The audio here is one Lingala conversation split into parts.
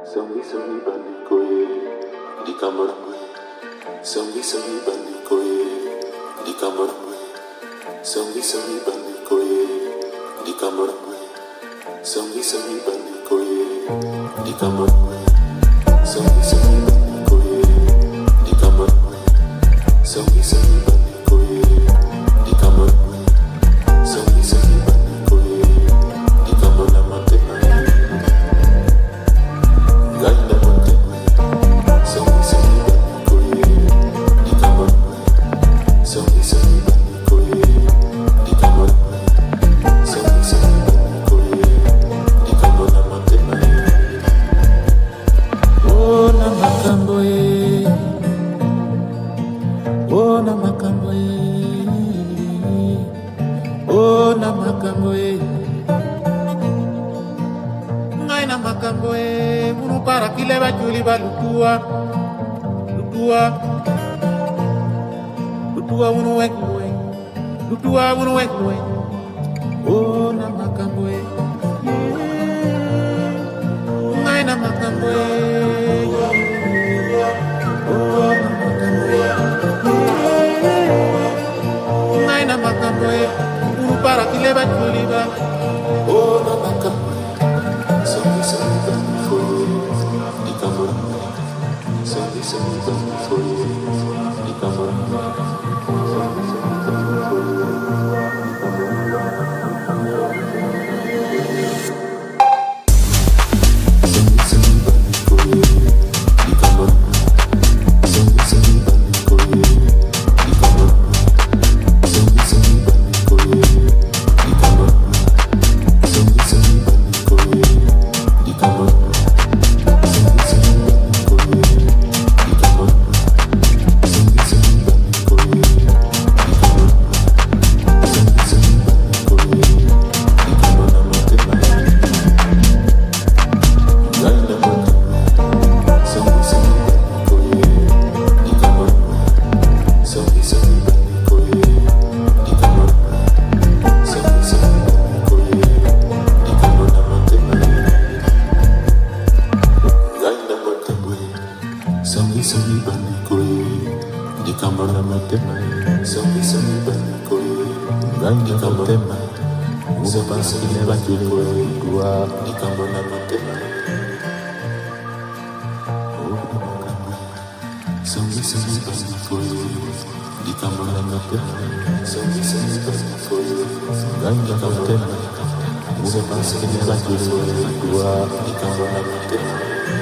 Songi songi bandikoye, dikamorwe. Songi songi bandikoye, dikamorwe. Songi songi bandikoye, dikamorwe. Songi songi bandikoye, dikamorwe. Songi songi bandikoye, dikamorwe. Songi songi bandikoye, dikamorwe. Songi songi bandikoye, dikamona matema. Gaina matema. Songi songi bandikoye, dikamorwe. Songi songi bandikoye, dikamorwe. Songi songi bandikoye, dikamona matema. Oh na makambo ye, oh na makambo ye, oh na makambo ye. Ngai na makambo ye, munu para kile bajuli ba lutua, unu wekwe, lutua unu wekwe. Oh na makambo ye, ngai na makambo ye. Oh na makambo ye, ngai na makambo ye, munu para kile bajuli ba. Oh na makambo ye. Songi songi bandikoye, dikamorwe. Songi songi bandikoye, dikamorwe. Songi songi bandikoye, songi songi bandikoye, dikamorwe. Songi songi bandikoye, dikamorwe. Songi songi bandikoye, dikamorwe. Songi songi bandikoye, dikamorwe. Songi songi bandikoye, dikamorwe. Songi songi bandikoye, dikamorwe. Songi songi bandikoye, dikamona matema. Gaina matema. Songi songi bandikoye, dikamorwe. Songi songi bandikoye, dikamorwe. Songi songi bandikoye, dikamona matema. Gaina matema. Songi songi bandikoye, dikamona matema. Songi songi bandikoye, gaina matema. Songi songi bandikoye, dikamona matema. Songi songi bandikoye, dikamona matema. Songi songi bandikoye, gaina matema. Songi songi bandikoye, dikamona matema.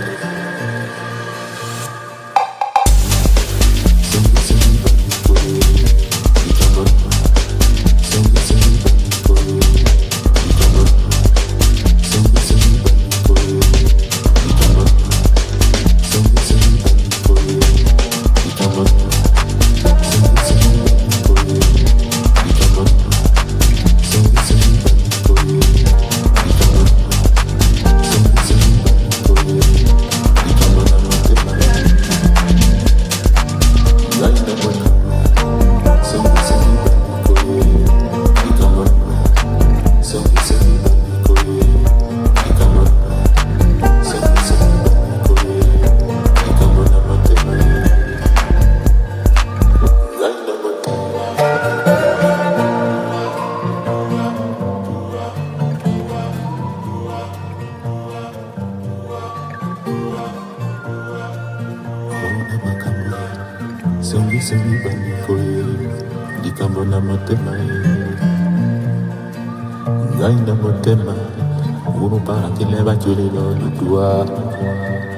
Songi songi bandikoye, dikamorwe. Songi songi bandikoye, dikamorwe. Songi songi bandikoye, dikamorwe. Songi songi bandikoye, dikamorwe. Songi songi bandikoye, dikamorwe. Songi songi bandikoye, dikamorwe. Songi songi bandikoye, dikamona matema. Gaina matema. Songi songi bandikoye, dikamorwe. Songi songi bandikoye, dikamorwe. Songi songi bandikoye, dikamona matema. Gaina matema. Ona makambo. Songi songi bandikoye, dikamona matema. Gaina matema. Unu para kile bajuli lo lutua.